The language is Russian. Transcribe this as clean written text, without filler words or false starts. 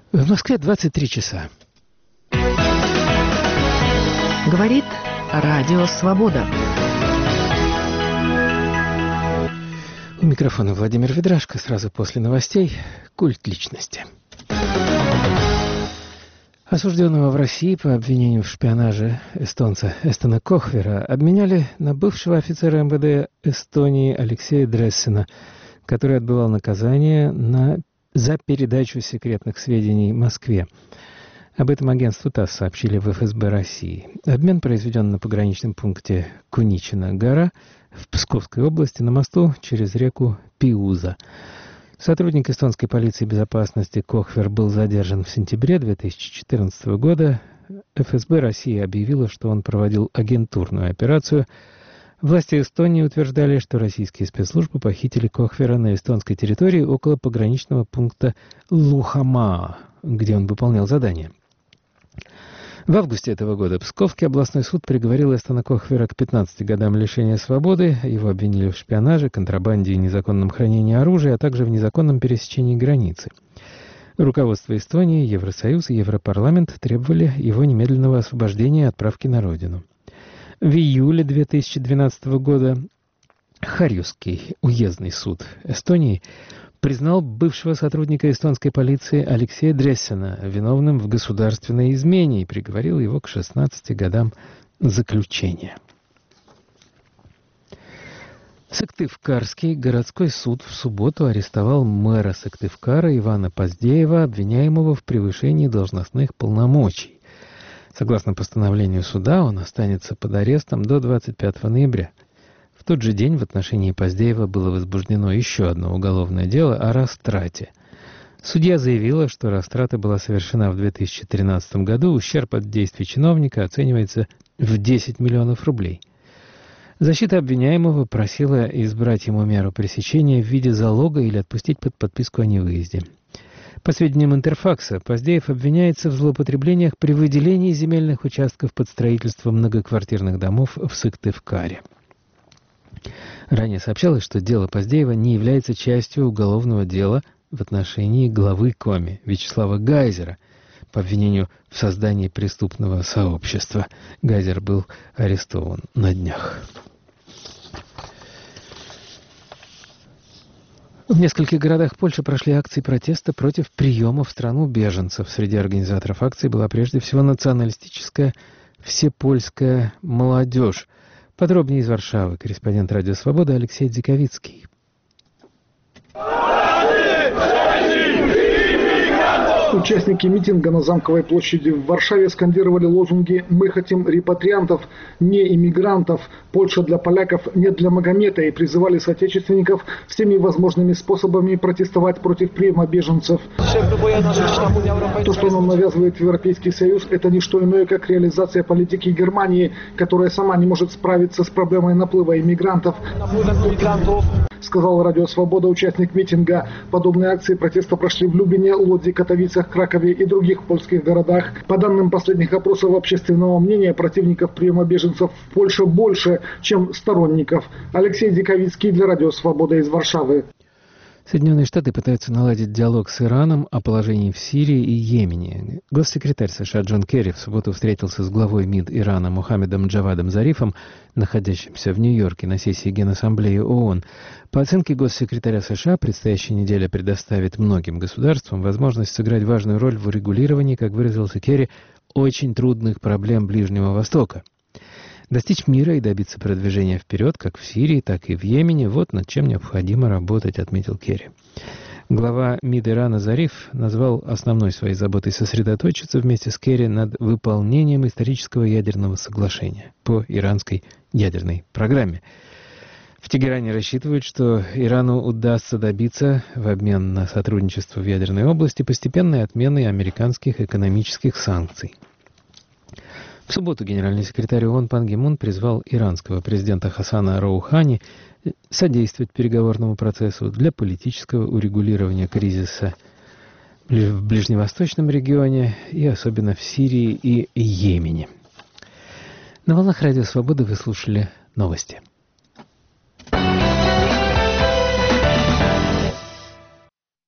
В Москве 23 часа. Говорит Радио Свобода. У микрофона Владимир Ведрашко. Сразу после новостей «Культ личности». Осужденного в России по обвинению в шпионаже эстонца Эстона Кохвера обменяли на бывшего офицера МВД Эстонии Алексея Дрессена, который отбывал наказание за передачу секретных сведений Москве. Об этом агентству ТАСС сообщили в ФСБ России. Обмен произведен на пограничном пункте Куничина-гора в Псковской области на мосту через реку Пиуза. Сотрудник эстонской полиции безопасности Кохвер был задержан в сентябре 2014 года. ФСБ России объявила, что он проводил агентурную операцию. Власти Эстонии утверждали, что российские спецслужбы похитили Кохвера на эстонской территории около пограничного пункта Лухамаа, где он выполнял задание. В августе этого года Псковский областной суд приговорил Эстона Кохвера к 15 годам лишения свободы. Его обвинили в шпионаже, контрабанде и незаконном хранении оружия, а также в незаконном пересечении границы. Руководство Эстонии, Евросоюз и Европарламент требовали его немедленного освобождения и отправки на родину. В июле 2012 года Харьюский уездный суд Эстонии признал бывшего сотрудника эстонской полиции Алексея Дрессена виновным в государственной измене и приговорил его к 16 годам заключения. Сыктывкарский городской суд в субботу арестовал мэра Сыктывкара Ивана Поздеева, обвиняемого в превышении должностных полномочий. Согласно постановлению суда, он останется под арестом до 25 ноября. В тот же день в отношении Поздеева было возбуждено еще одно уголовное дело о растрате. Судья заявила, что растрата была совершена в 2013 году, ущерб от действий чиновника оценивается в 10 миллионов рублей. Защита обвиняемого просила избрать ему меру пресечения в виде залога или отпустить под подписку о невыезде. По сведениям Интерфакса, Поздеев обвиняется в злоупотреблениях при выделении земельных участков под строительство многоквартирных домов в Сыктывкаре. Ранее сообщалось, что дело Поздеева не является частью уголовного дела в отношении главы Коми Вячеслава Гайзера по обвинению в создании преступного сообщества. Гайзер был арестован на днях. В нескольких городах Польши прошли акции протеста против приема в страну беженцев. Среди организаторов акции была прежде всего националистическая всепольская молодежь. Подробнее из Варшавы корреспондент Радио Свобода Алексей Дзиковицкий. Участники митинга на Замковой площади в Варшаве скандировали лозунги «Мы хотим репатриантов, не иммигрантов», «Польша для поляков, не для Магомета» и призывали соотечественников всеми возможными способами протестовать против приема беженцев. То, что нам навязывает Европейский Союз, это не что иное, как реализация политики Германии, которая сама не может справиться с проблемой наплыва иммигрантов, сказал Радио Свобода участник митинга. Подобные акции протеста прошли в Люблине, Лодзи, Катовицах, Кракове и других польских городах. По данным последних опросов общественного мнения, противников приема беженцев в Польше больше, чем сторонников. Алексей Дзиковицкий для Радио Свобода из Варшавы. Соединенные Штаты пытаются наладить диалог с Ираном о положении в Сирии и Йемене. Госсекретарь США Джон Керри в субботу встретился с главой МИД Ирана Мохаммедом Джавадом Зарифом, находящимся в Нью-Йорке на сессии Генассамблеи ООН. По оценке госсекретаря США, предстоящая неделя предоставит многим государствам возможность сыграть важную роль в урегулировании, как выразился Керри, очень трудных проблем Ближнего Востока. Достичь мира и добиться продвижения вперед, как в Сирии, так и в Йемене, вот над чем необходимо работать, отметил Керри. Глава МИД Ирана Зариф назвал основной своей заботой сосредоточиться вместе с Керри над выполнением исторического ядерного соглашения по иранской ядерной программе. В Тегеране рассчитывают, что Ирану удастся добиться в обмен на сотрудничество в ядерной области постепенной отмены американских экономических санкций. В субботу генеральный секретарь ООН Пан Ги Мун призвал иранского президента Хасана Роухани содействовать переговорному процессу для политического урегулирования кризиса в ближневосточном регионе и особенно в Сирии и Йемене. На волнах Радио Свободы вы слушали новости.